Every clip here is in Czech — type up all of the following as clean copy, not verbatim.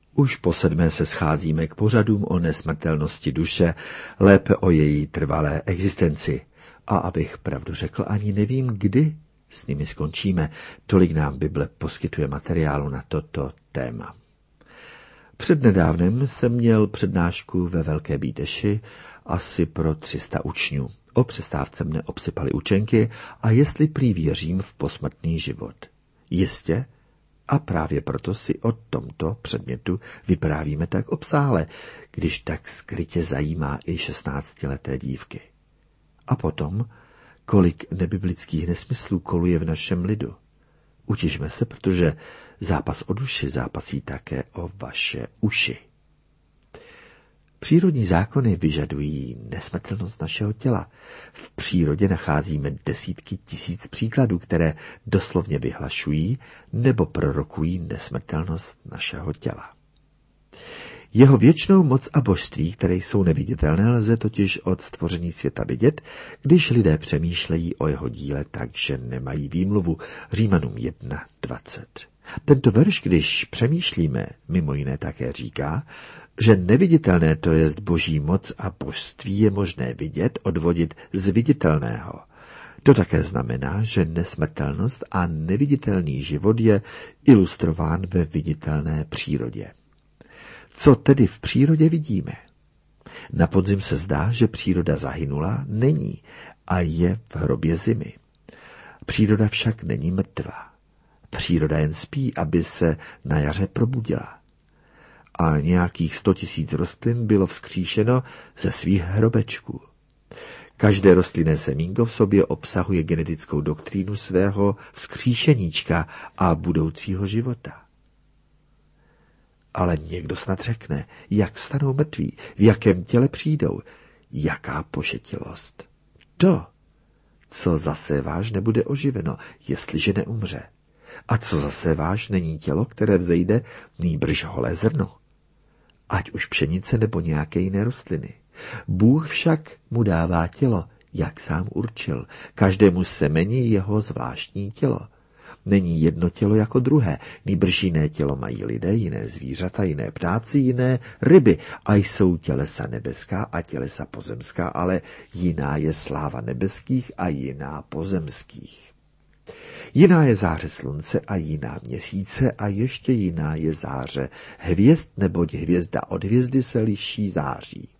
Už po 7. se scházíme k pořadům o nesmrtelnosti duše, lépe o její trvalé existenci. A abych pravdu řekl, ani nevím, kdy s nimi skončíme. Tolik nám Bible poskytuje materiálu na toto téma. Přednedávnem jsem měl přednášku ve Velké Bíteši asi pro 300 učňů. O přestávce mne obsypaly učenky a jestli prý věřím v posmrtný život. Jistě, a právě proto si o tomto předmětu vyprávíme tak obsáhle, když tak skrytě zajímá i 16leté dívky. A potom, kolik nebiblických nesmyslů koluje v našem lidu. Utižme se, protože zápas o duši zápasí také o vaše uši. Přírodní zákony vyžadují nesmrtelnost našeho těla. V přírodě nacházíme desítky tisíc příkladů, které doslovně vyhlašují nebo prorokují nesmrtelnost našeho těla. Jeho věčnou moc a božství, které jsou neviditelné, lze totiž od stvoření světa vidět, když lidé přemýšlejí o jeho díle tak, že nemají výmluvu. Římanům 1:20. Tento verš, když přemýšlíme, mimo jiné také říká, že neviditelné, to jest boží moc a božství, je možné vidět, odvodit z viditelného. To také znamená, že nesmrtelnost a neviditelný život je ilustrován ve viditelné přírodě. Co tedy v přírodě vidíme? Na podzim se zdá, že příroda zahynula, není a je v hrobě zimy. Příroda však není mrtvá. Příroda jen spí, aby se na jaře probudila. A nějakých 100 000 rostlin bylo vzkříšeno ze svých hrobečků. Každé rostlinné semínko v sobě obsahuje genetickou doktrínu svého vzkříšeníčka a budoucího života. Ale někdo snad řekne, jak stanou mrtví, v jakém těle přijdou, jaká pošetilost. To, co zaséváš, nebude oživeno, jestliže neumře. A co zaséváš, není tělo, které vzejde, nýbrž holé zrno. Ať už pšenice nebo nějaké jiné rostliny. Bůh však mu dává tělo, jak sám určil. Každému semeni jeho zvláštní tělo. Není jedno tělo jako druhé, nýbrž jiné tělo mají lidé, jiné zvířata, jiné ptáci, jiné ryby. A jsou tělesa nebeská a tělesa pozemská, ale jiná je sláva nebeských a jiná pozemských. Jiná je záře slunce a jiná měsíce a ještě jiná je záře hvězd, neboť hvězda od hvězdy se liší září.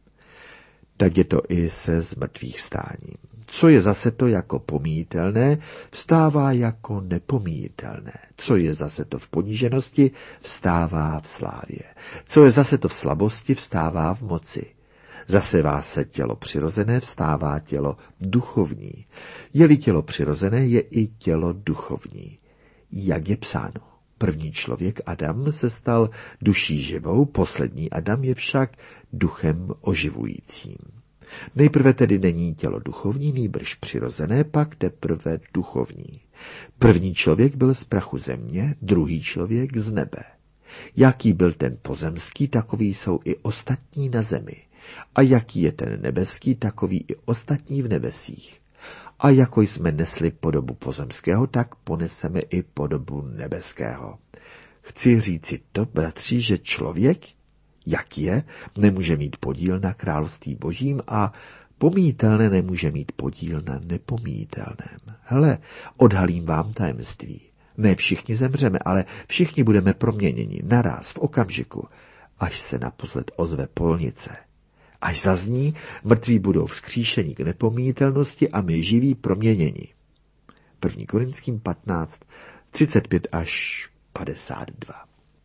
Tak je to i se zmrtvých stáním. Co je zase to jako pomíjitelné, vstává jako nepomíjitelné. Co je zase to v poníženosti, vstává v slávě. Co je zase to v slabosti, vstává v moci. Zasevá se tělo přirozené, vstává tělo duchovní. Je-li tělo přirozené, je i tělo duchovní. Jak je psáno, první člověk Adam se stal duší živou, poslední Adam je však duchem oživujícím. Nejprve tedy není tělo duchovní, nýbrž přirozené, pak teprve duchovní. První člověk byl z prachu země, druhý člověk z nebe. Jaký byl ten pozemský, takový jsou i ostatní na zemi. A jaký je ten nebeský, takový i ostatní v nebesích. A jako jsme nesli podobu pozemského, tak poneseme i podobu nebeského. Chci říci to, bratři, že člověk, jak je, nemůže mít podíl na království božím a pomíjitelné nemůže mít podíl na nepomíjitelném. Hele, odhalím vám tajemství. Ne všichni zemřeme, ale všichni budeme proměněni naráz v okamžiku, až se naposled ozve polnice. Až zazní, mrtví budou vzkříšeni k nepomíjitelnosti a my živí proměněni. 1. Korinským 15, 35 až 52.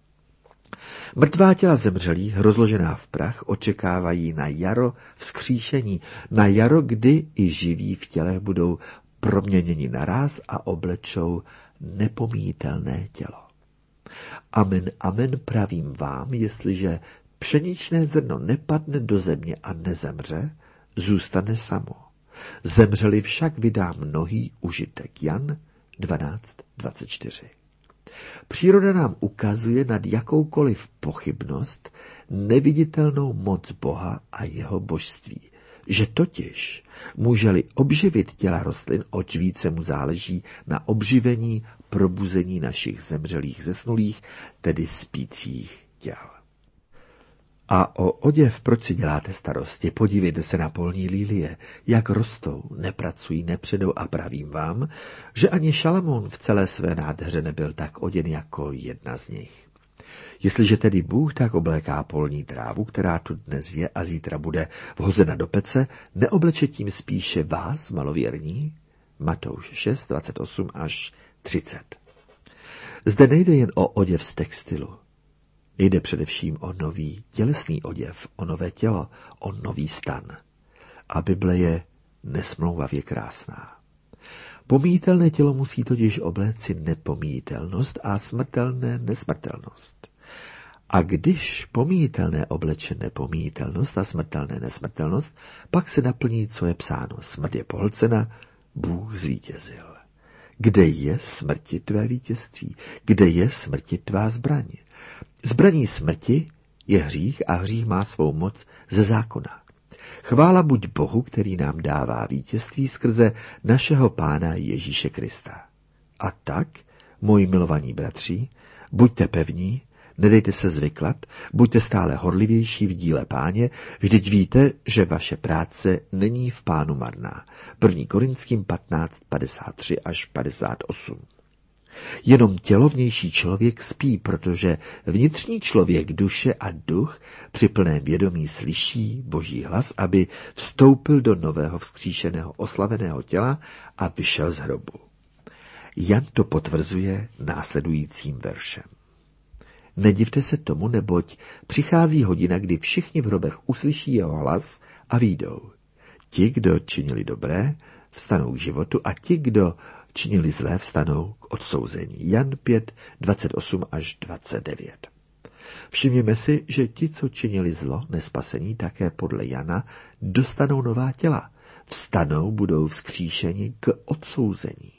Mrtvá těla zemřelých, rozložená v prach, očekávají na jaro vzkříšení, na jaro, kdy i živí v těle budou proměněni naráz a oblečou nepomíjitelné tělo. Amen, amen, pravím vám, jestliže pšeničné zrno nepadne do země a nezemře, zůstane samo. Zemřeli však vydá mnohý užitek. Jan 12:24. Příroda nám ukazuje nad jakoukoliv pochybnost neviditelnou moc Boha a jeho božství. Že totiž může-li obživit těla rostlin, oč více mu záleží na obživení, probuzení našich zemřelých zesnulých, tedy spících těl. A o oděv proč si děláte starosti? Podívejte se na polní lilie, jak rostou, nepracují, nepředou a pravím vám, že ani Šalamoun v celé své nádheře nebyl tak oděn jako jedna z nich. Jestliže tedy Bůh tak obléká polní trávu, která tu dnes je a zítra bude vhozena do pece, neobleče tím spíše vás, malověrní? Matouš 6, 28 až 30. Zde nejde jen o oděv z textilu. Jde především o nový tělesný oděv, o nové tělo, o nový stan. A Bible je nesmlouvavě krásná. Pomíjitelné tělo musí totiž obléci nepomíjitelnost a smrtelné nesmrtelnost. A když pomíjitelné obleče nepomíjitelnost a smrtelné nesmrtelnost, pak se naplní, co je psáno. Smrt je pohlcena, Bůh zvítězil. Kde je smrti tvé vítězství? Kde je smrti tvá zbraň? Zbraní smrti je hřích a hřích má svou moc ze zákona. Chvála buď Bohu, který nám dává vítězství skrze našeho Pána Ježíše Krista. A tak, moji milovaní bratři, buďte pevní, nedejte se zvyklat, buďte stále horlivější v díle Páně, vždyť víte, že vaše práce není v Pánu marná. 1. Korinským 15, 53 až 58. Jenom tělovnější člověk spí, protože vnitřní člověk, duše a duch při plném vědomí slyší Boží hlas, aby vstoupil do nového vzkříšeného oslaveného těla a vyšel z hrobu. Jan to potvrzuje následujícím veršem. Nedivte se tomu, neboť přichází hodina, kdy všichni v hrobech uslyší jeho hlas a vyjdou. Ti, kdo činili dobré, vstanou k životu a ti, kdo činili zlé, vstanou k odsouzení. Jan 5, 28 až 29. Všimněme si, že ti, co činili zlo, nespasení, také podle Jana, dostanou nová těla. Vstanou, budou vzkříšeni k odsouzení.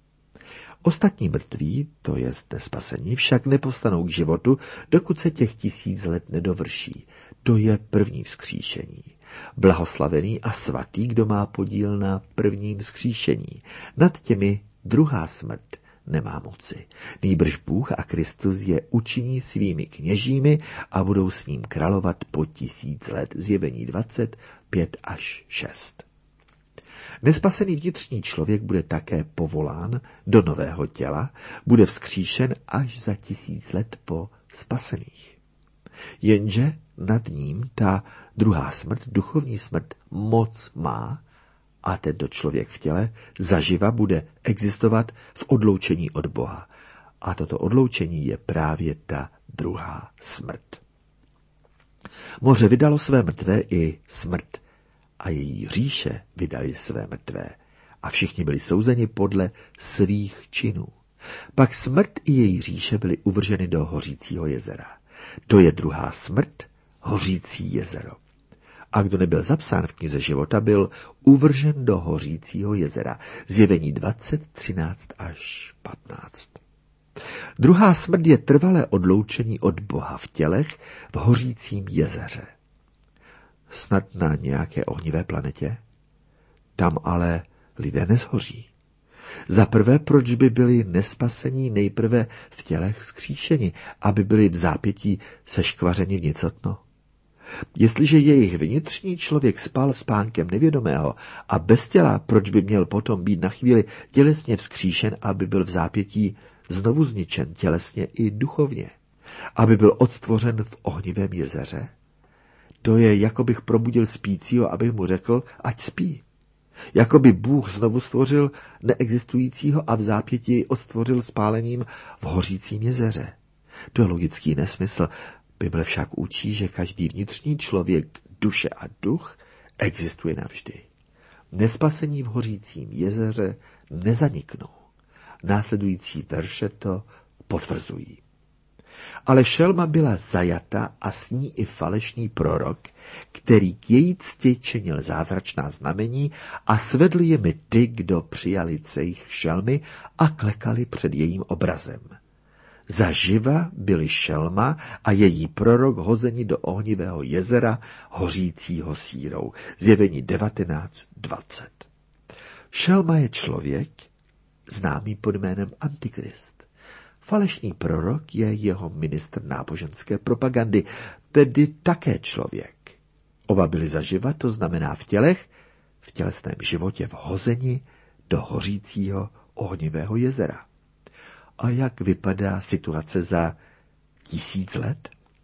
Ostatní mrtví, to jest nespasení, však nepovstanou k životu, dokud se těch 1000 let nedovrší. To je první vzkříšení. Blahoslavený a svatý, kdo má podíl na prvním vzkříšení. Nad těmi druhá smrt nemá moci. Nýbrž Bůh a Kristus je učiní svými kněžími a budou s ním královat po 1000 let. Zjevení 20, 5 až 6. Nespasený vnitřní člověk bude také povolán do nového těla, bude vzkříšen až za 1000 let po spasených. Jenže nad ním ta druhá smrt, duchovní smrt, moc má a tento člověk v těle zaživa bude existovat v odloučení od Boha. A toto odloučení je právě ta druhá smrt. Moře vydalo své mrtvé i smrt a její říše vydali své mrtvé a všichni byli souzeni podle svých činů. Pak smrt i její říše byly uvrženy do hořícího jezera. To je druhá smrt, hořící jezero. A kdo nebyl zapsán v knize života, byl uvržen do hořícího jezera. Zjevení 20, 13 až 15. Druhá smrt je trvalé odloučení od Boha v tělech v hořícím jezeře. Snad na nějaké ohnivé planetě? Tam ale lidé nezhoří. Za prvé, proč by byli nespasení nejprve v tělech vzkříšeni, aby byli v zápětí seškvařeni v nicotno? Jestliže jejich vnitřní člověk spal spánkem nevědomého a bez těla, proč by měl potom být na chvíli tělesně vzkříšen, aby byl v zápětí znovu zničen tělesně i duchovně? Aby byl odstvořen v ohnivém jezeře? To je, jako bych probudil spícího, abych mu řekl, ať spí. Jako by Bůh znovu stvořil neexistujícího a v zápěti odstvořil spálením v hořícím jezeře. To je logický nesmysl. Bible však učí, že každý vnitřní člověk, duše a duch existuje navždy. Nespasení v hořícím jezeře nezaniknou. Následující verše to potvrzují. Ale šelma byla zajata a s ní i falešný prorok, který k její cti činil zázračná znamení a svedl jimi ty, kdo přijali cejch šelmy a klekali před jejím obrazem. Zaživa byli šelma a její prorok hozeni do ohnivého jezera hořícího sírou. Zjevení 19:20. Šelma je člověk, známý pod jménem Antikrist. Falešný prorok je jeho ministr náboženské propagandy, tedy také člověk. Oba byli zaživa, to znamená v tělesném životě vhozeni do hořícího ohnivého jezera. A jak vypadá situace za 1000 let?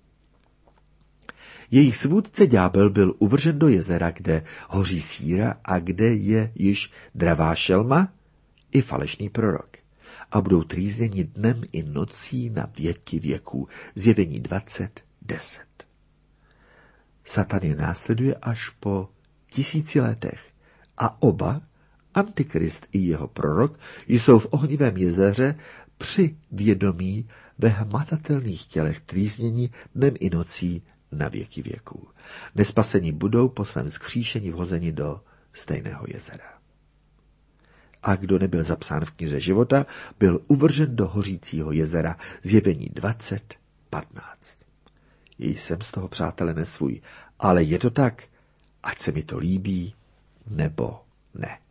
Jejich svůdce ďábel byl uvržen do jezera, kde hoří síra a kde je již dravá šelma i falešný prorok. A budou trýzněni dnem i nocí na věky věků. Zjevení 20:10. Satan je následuje až po 1000 letech a oba, Antikrist i jeho prorok, jsou v ohnivém jezeře při vědomí ve hmatatelných tělech trýznění dnem i nocí na věky věků. Nespasení budou po svém vzkříšení vhozeni do stejného jezera. A kdo nebyl zapsán v knize života, byl uvržen do hořícího jezera. Zjevení 20:15. Jsem z toho, přátelé, nesvůj, ale je to tak, ať se mi to líbí, nebo ne.